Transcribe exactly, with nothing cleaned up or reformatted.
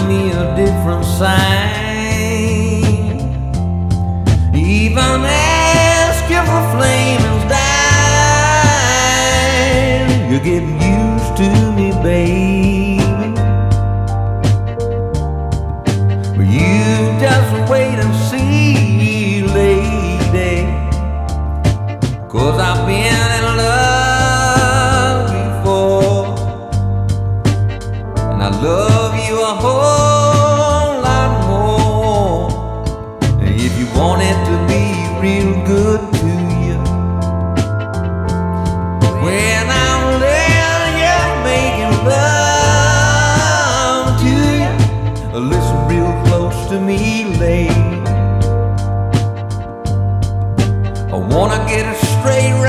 me a different sign. Even ask if the flame is dying. You're getting used to me, baby, but you just wait and see, lady, 'cause I've been in love before, and I love you a whole lot more. If you want it to be real good to you, when I'm laying here making love to you, listen real close to me, lady. I wanna get it straight